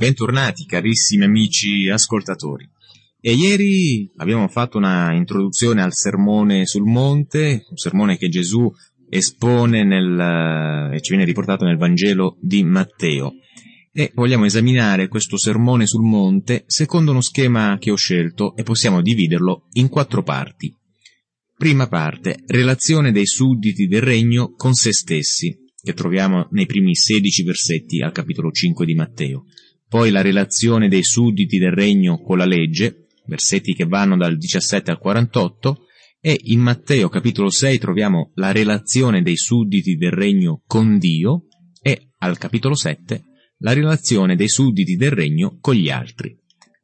Bentornati carissimi amici ascoltatori. E ieri abbiamo fatto una introduzione al sermone sul monte, un sermone che Gesù espone e ci viene riportato nel Vangelo di Matteo. E vogliamo esaminare questo sermone sul monte secondo uno schema che ho scelto e possiamo dividerlo in 4 parti. Prima parte, relazione dei sudditi del regno con se stessi, che troviamo nei primi 16 versetti al capitolo 5 di Matteo. Poi la relazione dei sudditi del regno con la legge, versetti che vanno dal 17 al 48, e in Matteo capitolo 6 troviamo la relazione dei sudditi del regno con Dio, e al capitolo 7 la relazione dei sudditi del regno con gli altri.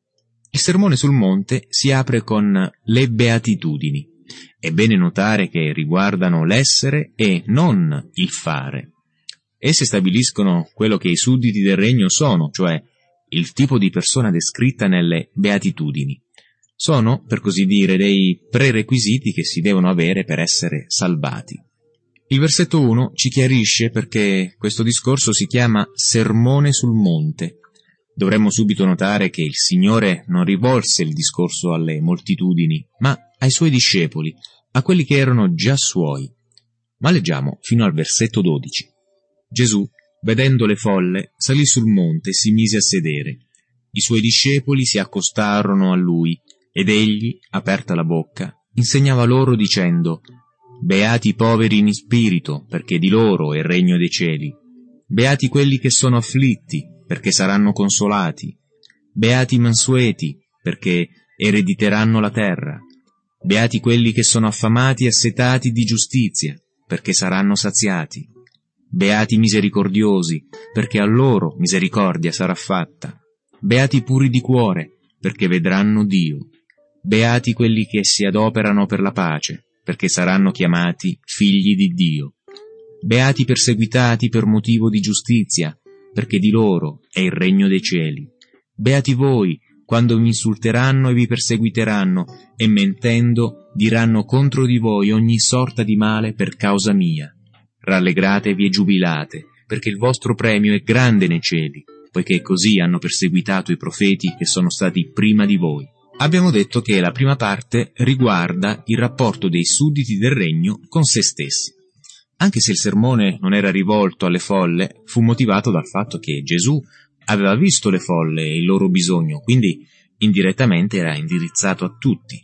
Il sermone sul monte si apre con le beatitudini. È bene notare che riguardano l'essere e non il fare. Esse stabiliscono quello che i sudditi del regno sono, cioè il tipo di persona descritta nelle beatitudini. Sono, per così dire, dei prerequisiti che si devono avere per essere salvati. Il versetto 1 ci chiarisce perché questo discorso si chiama Sermone sul monte. Dovremmo subito notare che il Signore non rivolse il discorso alle moltitudini, ma ai Suoi discepoli, a quelli che erano già Suoi. Ma leggiamo fino al versetto 12. Gesù, vedendo le folle, salì sul monte e si mise a sedere. I Suoi discepoli si accostarono a Lui, ed Egli, aperta la bocca, insegnava loro dicendo: Beati i poveri in spirito, perché di loro è il regno dei cieli. Beati quelli che sono afflitti, perché saranno consolati. Beati i mansueti, perché erediteranno la terra. Beati quelli che sono affamati e assetati di giustizia, perché saranno saziati. Beati i misericordiosi, perché a loro misericordia sarà fatta. Beati i puri di cuore, perché vedranno Dio. Beati quelli che si adoperano per la pace, perché saranno chiamati figli di Dio. Beati i perseguitati per motivo di giustizia, perché di loro è il regno dei cieli. Beati voi, quando vi insulteranno e vi perseguiteranno, e mentendo diranno contro di voi ogni sorta di male per causa mia. Rallegratevi e giubilate, perché il vostro premio è grande nei cieli, poiché così hanno perseguitato i profeti che sono stati prima di voi. Abbiamo detto che la prima parte riguarda il rapporto dei sudditi del regno con se stessi. Anche se il sermone non era rivolto alle folle, fu motivato dal fatto che Gesù aveva visto le folle e il loro bisogno, quindi indirettamente era indirizzato a tutti.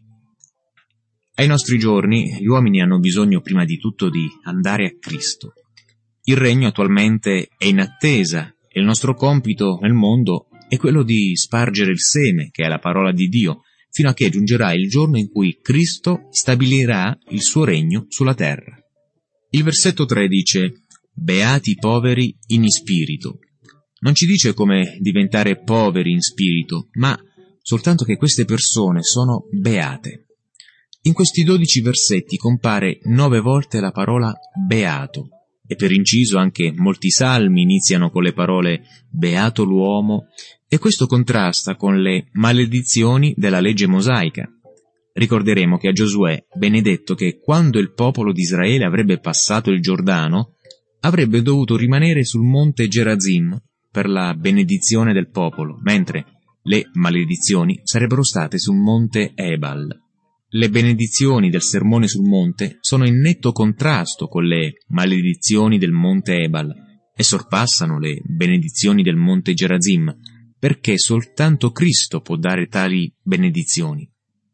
Ai nostri giorni gli uomini hanno bisogno prima di tutto di andare a Cristo. Il regno attualmente è in attesa e il nostro compito nel mondo è quello di spargere il seme, che è la parola di Dio, fino a che giungerà il giorno in cui Cristo stabilirà il suo regno sulla terra. Il versetto 3 dice: Beati i poveri in spirito. Non ci dice come diventare poveri in spirito, ma soltanto che queste persone sono beate. In questi 12 versetti compare 9 volte la parola beato, e per inciso anche molti salmi iniziano con le parole beato l'uomo, e questo contrasta con le maledizioni della legge mosaica. Ricorderemo che a Giosuè venne detto che quando il popolo di Israele avrebbe passato il Giordano, avrebbe dovuto rimanere sul monte Gerazim per la benedizione del popolo, mentre le maledizioni sarebbero state sul monte Ebal. Le benedizioni del sermone sul monte sono in netto contrasto con le maledizioni del monte Ebal e sorpassano le benedizioni del monte Gerazim, perché soltanto Cristo può dare tali benedizioni.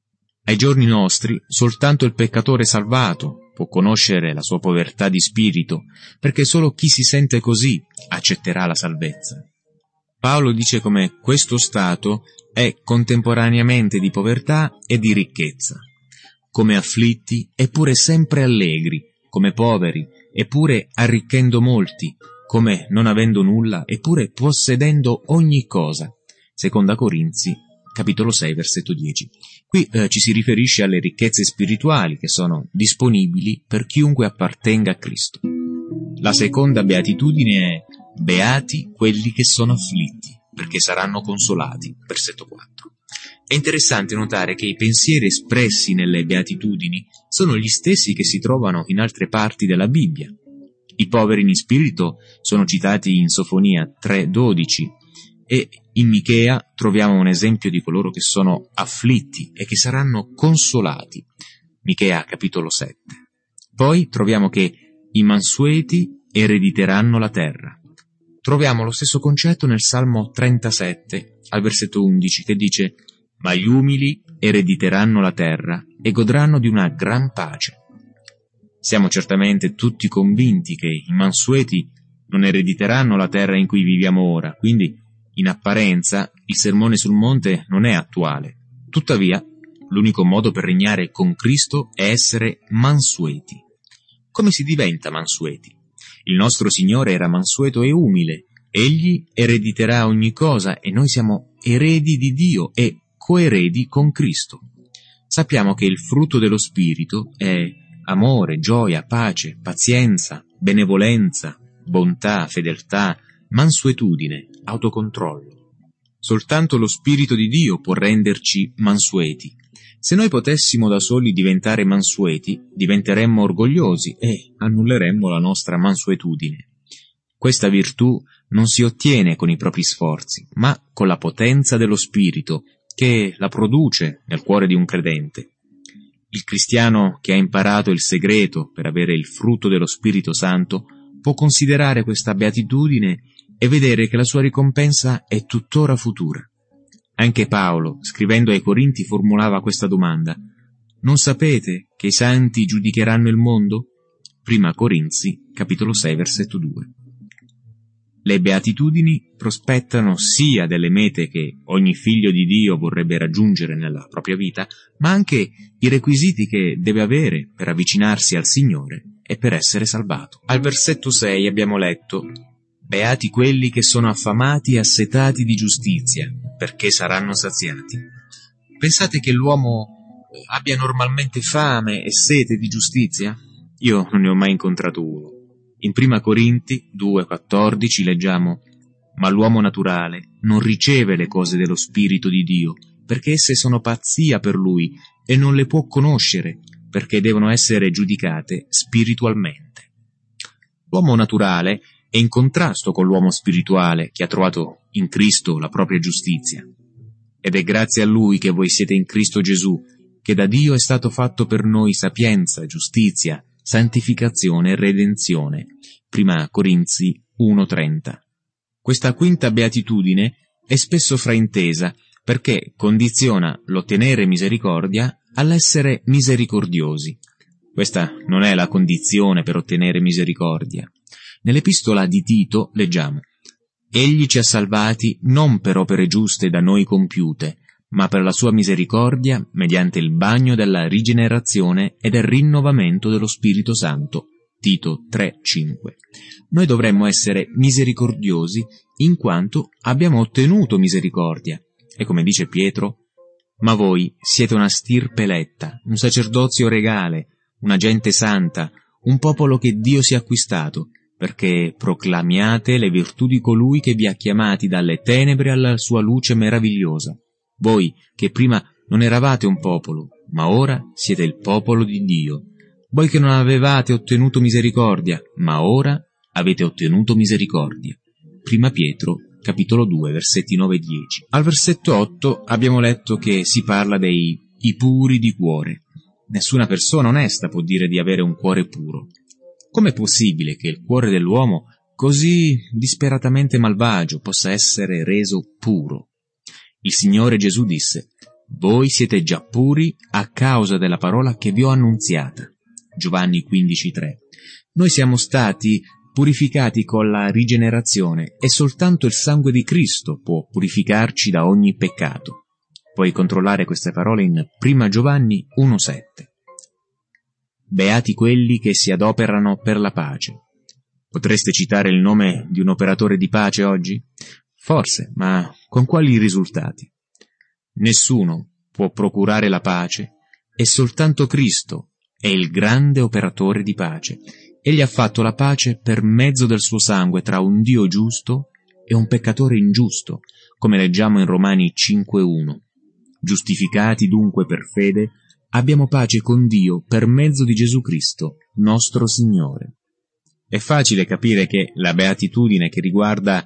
Ai giorni nostri soltanto il peccatore salvato può conoscere la sua povertà di spirito, perché solo chi si sente così accetterà la salvezza. Paolo dice come questo stato è contemporaneamente di povertà e di ricchezza, come afflitti eppure sempre allegri, come poveri eppure arricchendo molti, come non avendo nulla eppure possedendo ogni cosa. Seconda Corinzi, capitolo 6, versetto 10. Qui ci si riferisce alle ricchezze spirituali che sono disponibili per chiunque appartenga a Cristo. La seconda beatitudine è: beati quelli che sono afflitti, perché saranno consolati. Versetto 4. È interessante notare che i pensieri espressi nelle beatitudini sono gli stessi che si trovano in altre parti della Bibbia. I poveri in spirito sono citati in Sofonia 3,12 e In Michea troviamo un esempio di coloro che sono afflitti e che saranno consolati. Michea capitolo 7. Poi troviamo che i mansueti erediteranno la terra. Troviamo lo stesso concetto nel Salmo 37, al versetto 11, che dice: «Ma gli umili erediteranno la terra e godranno di una gran pace». Siamo certamente tutti convinti che i mansueti non erediteranno la terra in cui viviamo ora, quindi in apparenza il sermone sul monte non è attuale. Tuttavia, l'unico modo per regnare con Cristo è essere mansueti. Come si diventa mansueti? Il nostro Signore era mansueto e umile. Egli erediterà ogni cosa e noi siamo eredi di Dio e coeredi con Cristo. Sappiamo che il frutto dello Spirito è amore, gioia, pace, pazienza, benevolenza, bontà, fedeltà, mansuetudine, autocontrollo. Soltanto lo Spirito di Dio può renderci mansueti. Se noi potessimo da soli diventare mansueti, diventeremmo orgogliosi e annulleremmo la nostra mansuetudine. Questa virtù non si ottiene con i propri sforzi, ma con la potenza dello Spirito, che la produce nel cuore di un credente. Il cristiano che ha imparato il segreto per avere il frutto dello Spirito Santo può considerare questa beatitudine e vedere che la sua ricompensa è tuttora futura. Anche Paolo, scrivendo ai Corinti, formulava questa domanda: «Non sapete che i santi giudicheranno il mondo?» Prima Corinzi, capitolo 6, versetto 2. Le beatitudini prospettano sia delle mete che ogni figlio di Dio vorrebbe raggiungere nella propria vita, ma anche i requisiti che deve avere per avvicinarsi al Signore e per essere salvato. Al versetto 6 abbiamo letto: «Beati quelli che sono affamati e assetati di giustizia, perché saranno saziati». Pensate che l'uomo abbia normalmente fame e sete di giustizia? Io non ne ho mai incontrato uno. In Prima Corinti 2,14 leggiamo: «Ma l'uomo naturale non riceve le cose dello Spirito di Dio, perché esse sono pazzia per lui e non le può conoscere, perché devono essere giudicate spiritualmente». L'uomo naturale è in contrasto con l'uomo spirituale che ha trovato in Cristo la propria giustizia. Ed è grazie a Lui che voi siete in Cristo Gesù, che da Dio è stato fatto per noi sapienza, giustizia, santificazione e redenzione. Prima Corinzi 1,30. Questa quinta beatitudine è spesso fraintesa perché condiziona l'ottenere misericordia all'essere misericordiosi. Questa non è la condizione per ottenere misericordia. Nell'epistola di Tito leggiamo: «Egli ci ha salvati non per opere giuste da noi compiute, ma per la sua misericordia, mediante il bagno della rigenerazione e del rinnovamento dello Spirito Santo». Tito 3,5. Noi dovremmo essere misericordiosi in quanto abbiamo ottenuto misericordia. E come dice Pietro: «Ma voi siete una stirpe eletta, un sacerdozio regale, una gente santa, un popolo che Dio si è acquistato, perché proclamiate le virtù di colui che vi ha chiamati dalle tenebre alla sua luce meravigliosa. Voi che prima non eravate un popolo, ma ora siete il popolo di Dio. Voi che non avevate ottenuto misericordia, ma ora avete ottenuto misericordia». Prima Pietro, capitolo 2, versetti 9 e 10. Al versetto 8 abbiamo letto che si parla dei puri di cuore. Nessuna persona onesta può dire di avere un cuore puro. Com'è possibile che il cuore dell'uomo, così disperatamente malvagio, possa essere reso puro? Il Signore Gesù disse: «Voi siete già puri a causa della parola che vi ho annunziata». Giovanni 15,3. Noi siamo stati purificati con la rigenerazione e soltanto il sangue di Cristo può purificarci da ogni peccato. Puoi controllare queste parole in Prima Giovanni 1,7. Beati quelli che si adoperano per la pace. Potreste citare il nome di un operatore di pace oggi? Forse, ma con quali risultati? Nessuno può procurare la pace e soltanto Cristo è il grande operatore di pace. Egli ha fatto la pace per mezzo del suo sangue tra un Dio giusto e un peccatore ingiusto, come leggiamo in Romani 5,1. Giustificati dunque per fede, abbiamo pace con Dio per mezzo di Gesù Cristo, nostro Signore. È facile capire che la beatitudine che riguarda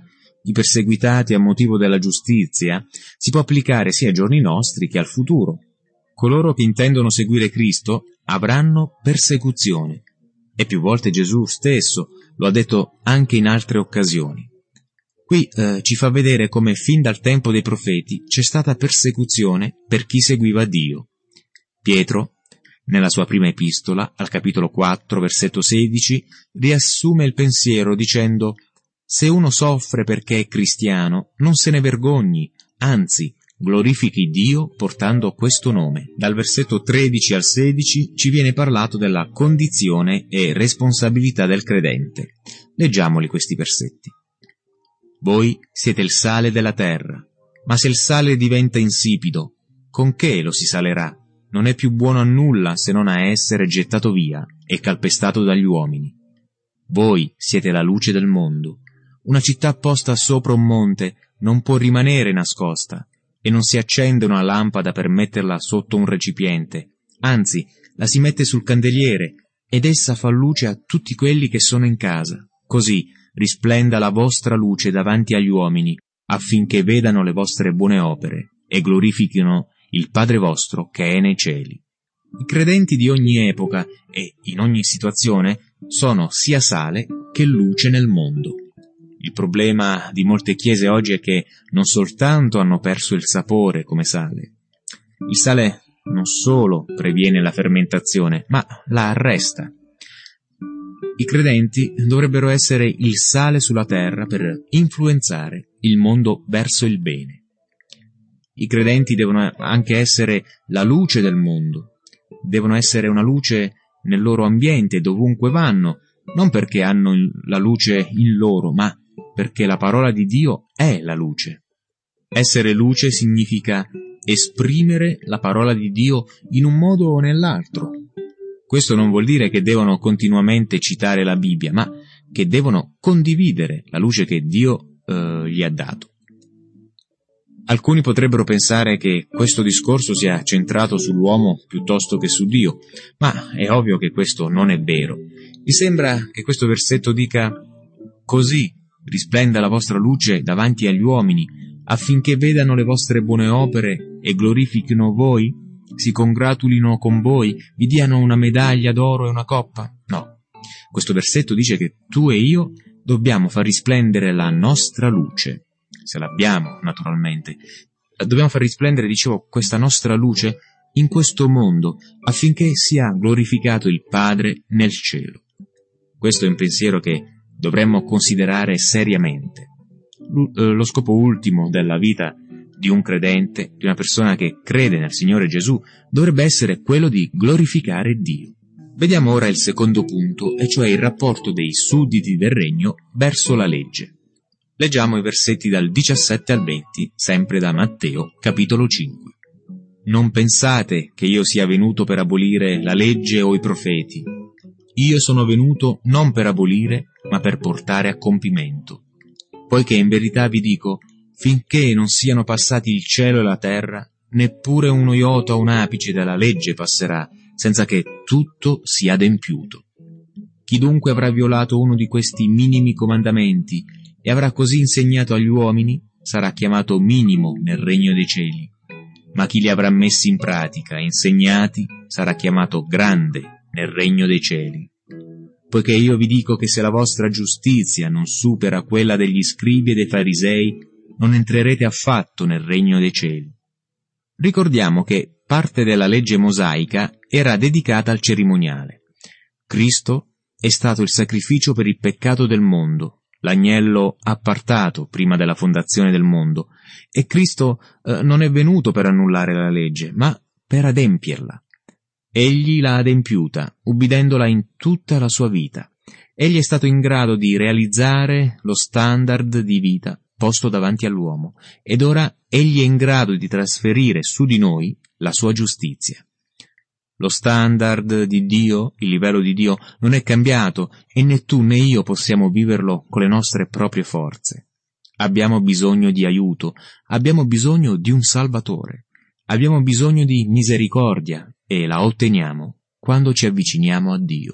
i perseguitati a motivo della giustizia, si può applicare sia ai giorni nostri che al futuro. Coloro che intendono seguire Cristo avranno persecuzione. E più volte Gesù stesso lo ha detto anche in altre occasioni. Qui ci fa vedere come fin dal tempo dei profeti c'è stata persecuzione per chi seguiva Dio. Pietro, nella sua prima epistola, al capitolo 4, versetto 16, riassume il pensiero dicendo: «Se uno soffre perché è cristiano, non se ne vergogni, anzi, glorifichi Dio portando questo nome». Dal versetto 13 al 16 ci viene parlato della condizione e responsabilità del credente. Leggiamoli questi versetti. «Voi siete il sale della terra, ma se il sale diventa insipido, con che lo si salerà? Non è più buono a nulla se non a essere gettato via e calpestato dagli uomini. Voi siete la luce del mondo. Una città posta sopra un monte non può rimanere nascosta, e non si accende una lampada per metterla sotto un recipiente, anzi, la si mette sul candeliere, ed essa fa luce a tutti quelli che sono in casa. Così risplenda la vostra luce davanti agli uomini, affinché vedano le vostre buone opere e glorifichino il Padre vostro che è nei cieli». I credenti di ogni epoca e in ogni situazione sono sia sale che luce nel mondo. Il problema di molte chiese oggi è che non soltanto hanno perso il sapore come sale. Il sale non solo previene la fermentazione, ma la arresta. I credenti dovrebbero essere il sale sulla terra per influenzare il mondo verso il bene. I credenti devono anche essere la luce del mondo, devono essere una luce nel loro ambiente, dovunque vanno, non perché hanno la luce in loro, ma perché la parola di Dio è la luce. Essere luce significa esprimere la parola di Dio in un modo o nell'altro. Questo non vuol dire che devono continuamente citare la Bibbia, ma che devono condividere la luce che Dio gli ha dato. Alcuni potrebbero pensare che questo discorso sia centrato sull'uomo piuttosto che su Dio, ma è ovvio che questo non è vero. Mi sembra che questo versetto dica: «Così risplenda la vostra luce davanti agli uomini, affinché vedano le vostre buone opere e glorifichino voi, si congratulino con voi, vi diano una medaglia d'oro e una coppa». No, questo versetto dice che tu e io dobbiamo far risplendere la nostra luce, se l'abbiamo naturalmente. Dobbiamo far risplendere, dicevo, questa nostra luce in questo mondo, affinché sia glorificato il Padre nel cielo. Questo è un pensiero che dovremmo considerare seriamente. Lo scopo ultimo della vita di un credente, di una persona che crede nel Signore Gesù, dovrebbe essere quello di glorificare Dio. Vediamo ora il secondo punto, e cioè il rapporto dei sudditi del regno verso la legge. Leggiamo i versetti dal 17 al 20, sempre da Matteo, capitolo 5. «Non pensate che io sia venuto per abolire la legge o i profeti. Io sono venuto non per abolire, ma per portare a compimento. Poiché in verità vi dico, finché non siano passati il cielo e la terra, neppure uno iota o un apice della legge passerà, senza che tutto sia adempiuto. Chi dunque avrà violato uno di questi minimi comandamenti e avrà così insegnato agli uomini, sarà chiamato minimo nel regno dei cieli. Ma chi li avrà messi in pratica e insegnati, sarà chiamato grande nel regno dei cieli. Poiché io vi dico che se la vostra giustizia non supera quella degli scribi e dei farisei, non entrerete affatto nel regno dei cieli». Ricordiamo che parte della legge mosaica era dedicata al cerimoniale. Cristo è stato il sacrificio per il peccato del mondo, l'agnello appartato prima della fondazione del mondo, e Cristo non è venuto per annullare la legge, ma per adempierla. Egli l'ha adempiuta, ubbidendola in tutta la sua vita. Egli è stato in grado di realizzare lo standard di vita posto davanti all'uomo, ed ora egli è in grado di trasferire su di noi la sua giustizia. Lo standard di Dio, il livello di Dio, non è cambiato, e né tu né io possiamo viverlo con le nostre proprie forze. Abbiamo bisogno di aiuto, abbiamo bisogno di un Salvatore, abbiamo bisogno di misericordia, e la otteniamo quando ci avviciniamo a Dio.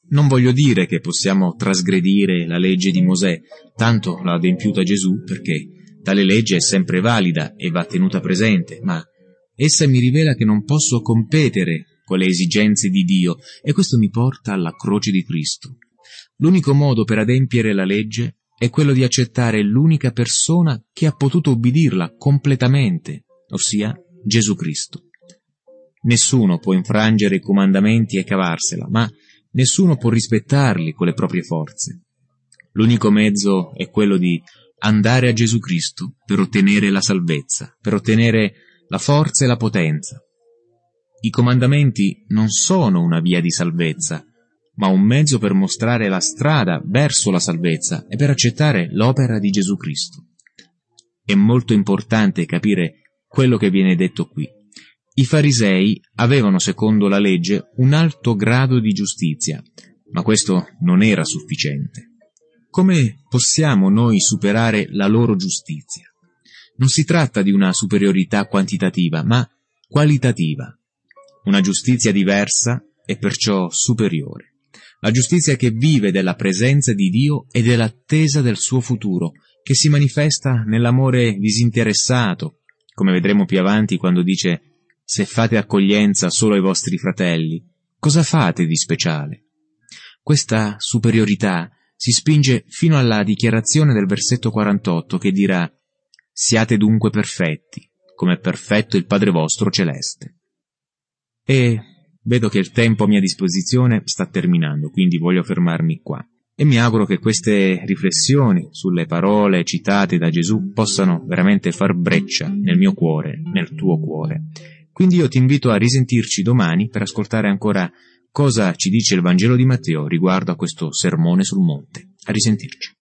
Non voglio dire che possiamo trasgredire la legge di Mosè, tanto l'ha adempiuta Gesù, perché tale legge è sempre valida e va tenuta presente, ma essa mi rivela che non posso competere con le esigenze di Dio, e questo mi porta alla croce di Cristo. L'unico modo per adempiere la legge è quello di accettare l'unica persona che ha potuto ubbidirla completamente, ossia Gesù Cristo. Nessuno può infrangere i comandamenti e cavarsela, ma nessuno può rispettarli con le proprie forze. L'unico mezzo è quello di andare a Gesù Cristo per ottenere la salvezza, per ottenere la forza e la potenza. I comandamenti non sono una via di salvezza, ma un mezzo per mostrare la strada verso la salvezza e per accettare l'opera di Gesù Cristo. È molto importante capire quello che viene detto qui. I farisei avevano, secondo la legge, un alto grado di giustizia, ma questo non era sufficiente. Come possiamo noi superare la loro giustizia? Non si tratta di una superiorità quantitativa, ma qualitativa. Una giustizia diversa e perciò superiore. La giustizia che vive della presenza di Dio e dell'attesa del suo futuro, che si manifesta nell'amore disinteressato, come vedremo più avanti quando dice: se fate accoglienza solo ai vostri fratelli, cosa fate di speciale? Questa superiorità si spinge fino alla dichiarazione del versetto 48 che dirà: siate dunque perfetti, come è perfetto il Padre vostro celeste. E vedo che il tempo a mia disposizione sta terminando, quindi voglio fermarmi qua. E mi auguro che queste riflessioni sulle parole citate da Gesù possano veramente far breccia nel mio cuore, nel tuo cuore. Quindi io ti invito a risentirci domani per ascoltare ancora cosa ci dice il Vangelo di Matteo riguardo a questo sermone sul monte. A risentirci.